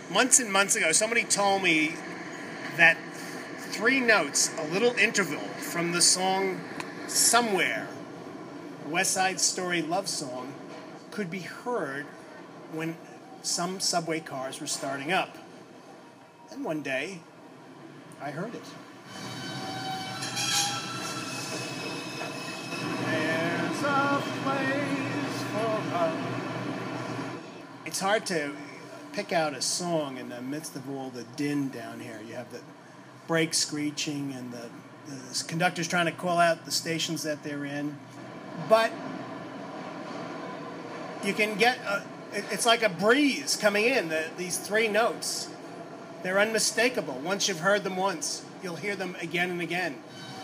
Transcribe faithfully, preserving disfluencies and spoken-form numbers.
months and months ago, somebody told me that three notes, a little interval from the song Somewhere, West Side Story love song, could be heard when some subway cars were starting up. And one day, I heard it. There's a place for us. It's hard to pick out a song in the midst of all the din down here. You have the brakes screeching and the, the conductors trying to call out the stations that they're in. But you can get, a, it's like a breeze coming in, the, these three notes. They're unmistakable. Once you've heard them once, you'll hear them again and again.